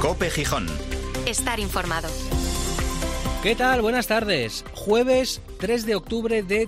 COPE Gijón. Estar informado. ¿Qué tal? Buenas tardes. Jueves 3 de octubre de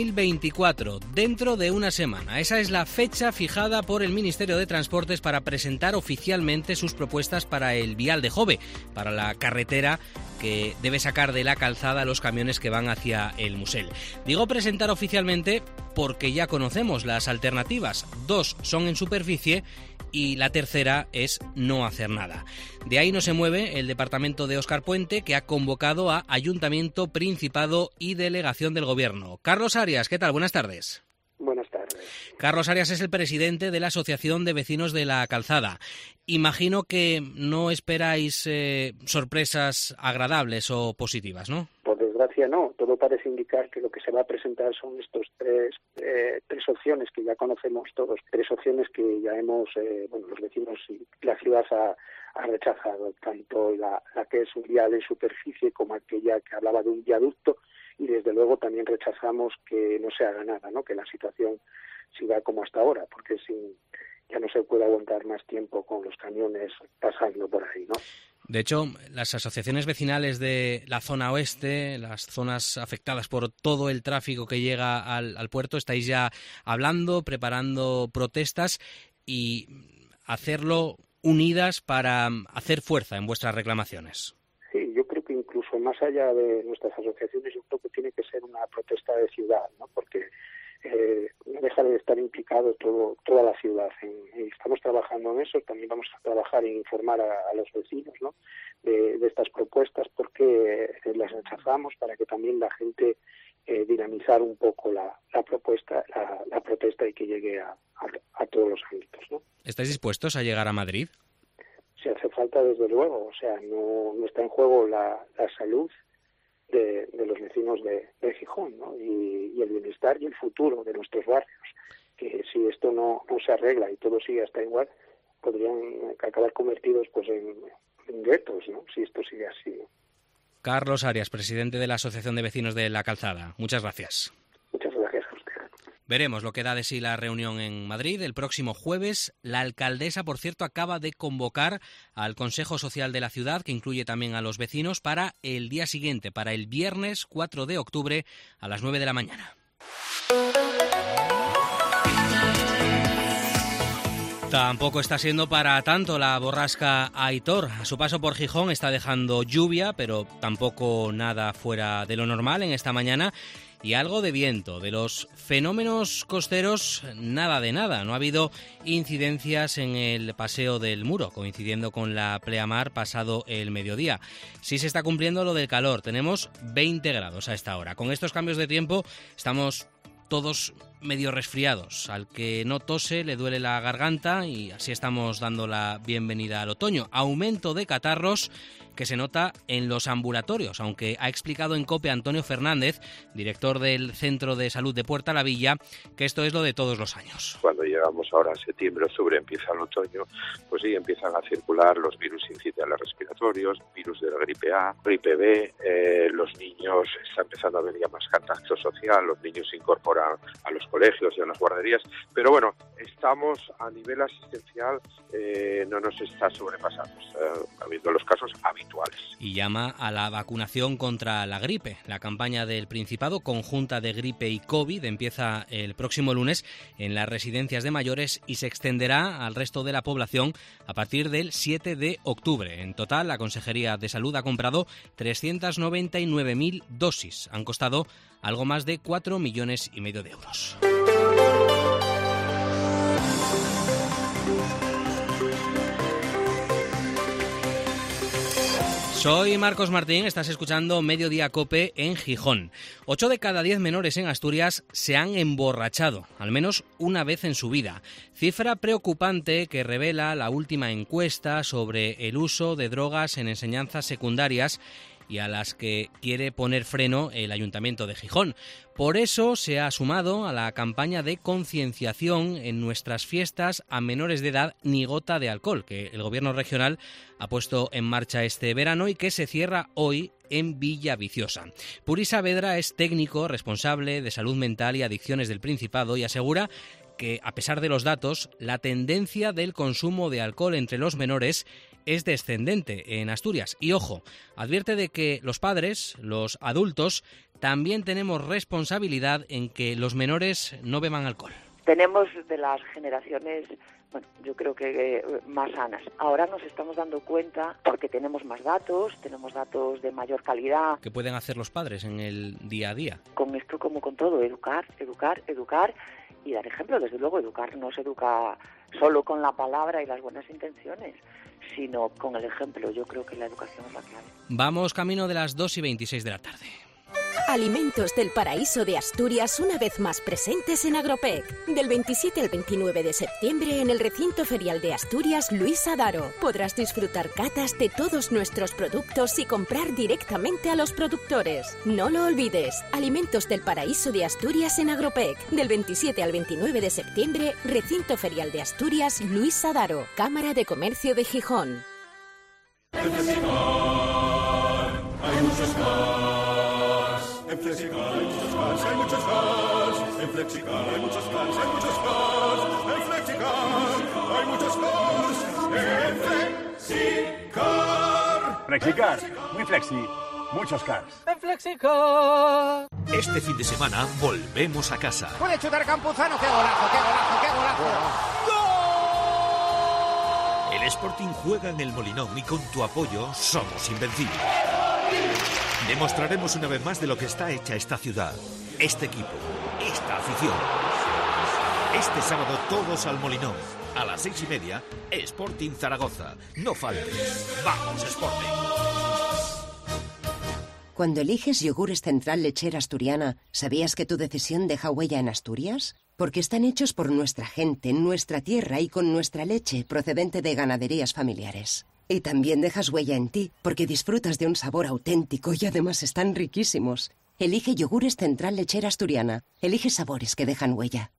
2024, dentro de una semana. Esa es la fecha fijada por el Ministerio de Transportes para presentar oficialmente sus propuestas para el vial de Jove, para la carretera que debe sacar de la calzada los camiones que van hacia el Musel. Digo presentar oficialmente porque ya conocemos las alternativas. 2 son en superficie y la tercera es no hacer nada. De ahí no se mueve el departamento de Óscar Puente, que ha convocado a Ayuntamiento, Principado y Delegación del Gobierno. Carlos Arias, ¿qué tal? Buenas tardes. Buenas tardes. Carlos Arias es el presidente de la Asociación de Vecinos de la Calzada. Imagino que no esperáis sorpresas agradables o positivas, ¿no? Por desgracia no. Todo parece indicar que lo que se va a presentar son estos tres opciones que ya conocemos todos. 3 opciones que ya hemos, los vecinos y la ciudad ha rechazado. Tanto la que es un vial en superficie como aquella que hablaba de un viaducto. Y desde luego también rechazamos que no se haga nada, ¿no? Que la situación siga como hasta ahora, porque ya no se puede aguantar más tiempo con los camiones pasando por ahí, ¿no? De hecho, las asociaciones vecinales de la zona oeste, las zonas afectadas por todo el tráfico que llega al puerto, estáis ya hablando, preparando protestas y hacerlo unidas para hacer fuerza en vuestras reclamaciones. Sí, yo creo que incluso más allá de nuestras asociaciones, yo creo que tiene que ser una protesta de ciudad, ¿no? Porque no deja de estar implicado toda la ciudad. Estamos trabajando en eso, también vamos a trabajar en informar a los vecinos, ¿no? de estas propuestas, porque las rechazamos para que también la gente dinamizar un poco la protesta y que llegue a todos los ámbitos, ¿no? ¿Estáis dispuestos a llegar a Madrid? Si hace falta, desde luego. O sea, no está en juego la salud de los vecinos de Gijón, ¿no? Y el bienestar y el futuro de nuestros barrios, que si esto no se arregla y todo sigue hasta igual, podrían acabar convertidos pues en guetos, ¿no? Si esto sigue así, ¿no? Carlos Arias, presidente de la Asociación de Vecinos de la Calzada. Muchas gracias. Muchas gracias a usted. Veremos lo que da de sí la reunión en Madrid el próximo jueves. La alcaldesa, por cierto, acaba de convocar al Consejo Social de la ciudad, que incluye también a los vecinos, para el día siguiente, para el viernes 4 de octubre a las 9 de la mañana. Tampoco está siendo para tanto la borrasca Aitor. A su paso por Gijón está dejando lluvia, pero tampoco nada fuera de lo normal en esta mañana. Y algo de viento. De los fenómenos costeros, nada de nada. No ha habido incidencias en el paseo del Muro, coincidiendo con la pleamar pasado el mediodía. Sí se está cumpliendo lo del calor. Tenemos 20 grados a esta hora. Con estos cambios de tiempo estamos todos medio resfriados. Al que no tose le duele la garganta y así estamos dando la bienvenida al otoño. Aumento de catarros que se nota en los ambulatorios, aunque ha explicado en COPE Antonio Fernández, director del Centro de Salud de Puerta la Villa, que esto es lo de todos los años. Cuando llegamos ahora a septiembre, octubre, empieza el otoño, pues sí, empiezan a circular los virus incitantes respiratorios, virus de la gripe A, gripe B, los niños, está empezando a haber ya más contacto social, los niños se incorporan a los colegios y a las guarderías, pero bueno, estamos a nivel asistencial, no nos está sobrepasando, habiendo los casos habituales. Y llama a la vacunación contra la gripe. La campaña del Principado, conjunta de gripe y COVID, empieza el próximo lunes en las residencias de mayores y se extenderá al resto de la población a partir del 7 de octubre. En total, la Consejería de Salud ha comprado 399.000 dosis. Han costado algo más de 4,5 millones de euros. Soy Marcos Martín, estás escuchando Mediodía COPE en Gijón. 8 de cada 10 menores en Asturias se han emborrachado, al menos una vez en su vida. Cifra preocupante que revela la última encuesta sobre el uso de drogas en enseñanzas secundarias y a las que quiere poner freno el Ayuntamiento de Gijón. Por eso se ha sumado a la campaña de concienciación en nuestras fiestas a menores de edad ni gota de alcohol, que el Gobierno regional ha puesto en marcha este verano y que se cierra hoy en Villaviciosa. Puri Saavedra es técnico responsable de salud mental y adicciones del Principado y asegura que, a pesar de los datos, la tendencia del consumo de alcohol entre los menores es descendente en Asturias. Y ojo, advierte de que los padres, los adultos, también tenemos responsabilidad en que los menores no beban alcohol. Tenemos de las generaciones, bueno, yo creo que más sanas. Ahora nos estamos dando cuenta porque tenemos tenemos datos de mayor calidad. ¿Qué pueden hacer los padres en el día a día? Con esto como con todo, educar y dar ejemplo. Desde luego, educar no se educa solo con la palabra y las buenas intenciones, sino con el ejemplo. Yo creo que la educación es la clave. Vamos camino de las 2:26 de la tarde. Alimentos del Paraíso de Asturias, una vez más presentes en Agropec. Del 27 al 29 de septiembre en el recinto ferial de Asturias Luis Adaro. Podrás disfrutar catas de todos nuestros productos y comprar directamente a los productores. No lo olvides, Alimentos del Paraíso de Asturias en Agropec. Del 27 al 29 de septiembre, recinto ferial de Asturias Luis Adaro, Cámara de Comercio de Gijón. En Flexicar hay muchos cars, hay muchos cars. En Flexicar hay muchos cars, hay muchos cars. En Flexicar hay muchos cars. En Flexicar. Flexicar, muy flexi, muchos cars. En Flexicar. Este fin de semana volvemos a casa. Puede chutar Campuzano, qué golazo, qué golazo, qué golazo. ¡Gol! El Sporting juega en el Molinón y con tu apoyo somos invencibles. Demostraremos una vez más de lo que está hecha esta ciudad, este equipo, esta afición. Este sábado todos al Molinón. A las 6:30, Sporting Zaragoza. No faltes. ¡Vamos, Sporting! Cuando eliges Yogures Central Lechera Asturiana, ¿sabías que tu decisión deja huella en Asturias? Porque están hechos por nuestra gente, en nuestra tierra y con nuestra leche procedente de ganaderías familiares. Y también dejas huella en ti, porque disfrutas de un sabor auténtico y además están riquísimos. Elige Yogures Central Lechera Asturiana. Elige sabores que dejan huella.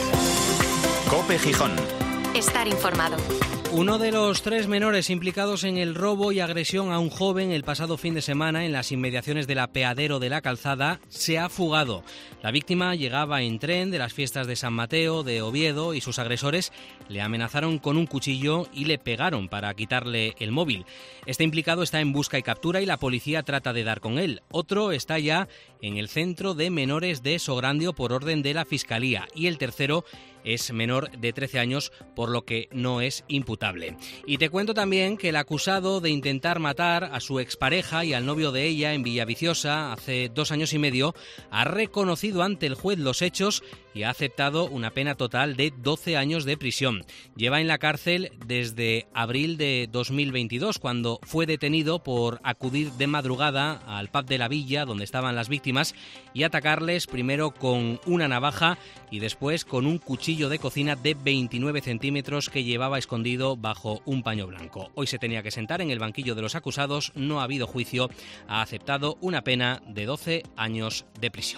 COPE Gijón. Estar informado. Uno de los 3 menores implicados en el robo y agresión a un joven el pasado fin de semana en las inmediaciones del apeadero de la Calzada se ha fugado. La víctima llegaba en tren de las fiestas de San Mateo, de Oviedo, y sus agresores le amenazaron con un cuchillo y le pegaron para quitarle el móvil. Este implicado está en busca y captura y la policía trata de dar con él. Otro está ya en el centro de menores de Sograndio por orden de la Fiscalía y el tercero es menor de 13 años, por lo que no es imputable. Y te cuento también que el acusado de intentar matar a su expareja y al novio de ella en Villaviciosa hace 2 años y medio ha reconocido ante el juez los hechos y ha aceptado una pena total de 12 años de prisión. Lleva en la cárcel desde abril de 2022, cuando fue detenido por acudir de madrugada al pub de la Villa, donde estaban las víctimas, y atacarles primero con una navaja y después con un cuchillo de cocina de 29 centímetros que llevaba escondido bajo un paño blanco. Hoy se tenía que sentar en el banquillo de los acusados, no ha habido juicio, ha aceptado una pena de 12 años de prisión.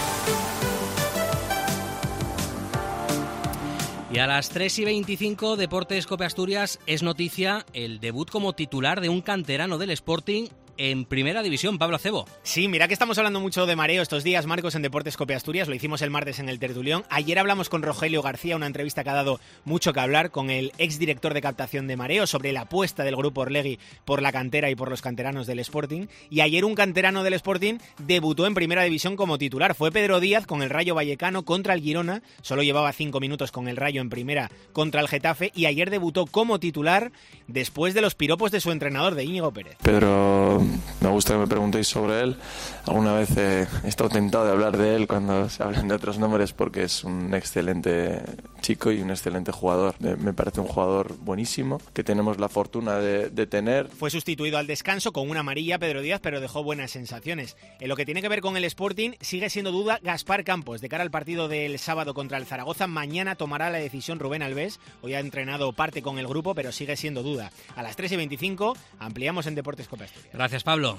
Y a las 3:25, Deportes COPE Asturias, es noticia el debut como titular de un canterano del Sporting en Primera División, Pablo Acebo. Sí, mira que estamos hablando mucho de mareo estos días, Marcos, en Deportes COPE Asturias. Lo hicimos el martes en el Tertulión. Ayer hablamos con Rogelio García, una entrevista que ha dado mucho que hablar con el exdirector de captación de mareo sobre la apuesta del Grupo Orlegui por la cantera y por los canteranos del Sporting. Y ayer un canterano del Sporting debutó en Primera División como titular. Fue Pedro Díaz con el Rayo Vallecano contra el Girona. Solo llevaba 5 minutos con el Rayo en Primera contra el Getafe. Y ayer debutó como titular después de los piropos de su entrenador, de Íñigo Pérez. Pedro, me gusta que me preguntéis sobre él. Alguna vez he estado tentado de hablar de él cuando se hablan de otros nombres, porque es un excelente chico y un excelente jugador. Me parece un jugador buenísimo, que tenemos la fortuna de tener. Fue sustituido al descanso con una amarilla Pedro Díaz, pero dejó buenas sensaciones. En lo que tiene que ver con el Sporting, sigue siendo duda Gaspar Campos. De cara al partido del sábado contra el Zaragoza, mañana tomará la decisión Rubén Alves. Hoy ha entrenado parte con el grupo, pero sigue siendo duda. A las 3:25 ampliamos en Deportes COPE Asturias. Gracias, Pablo.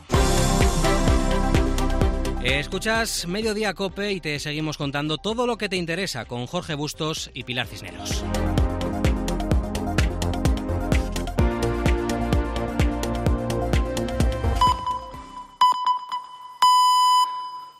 Escuchas Mediodía COPE y te seguimos contando todo lo que te interesa con Jorge Bustos y Pilar Cisneros.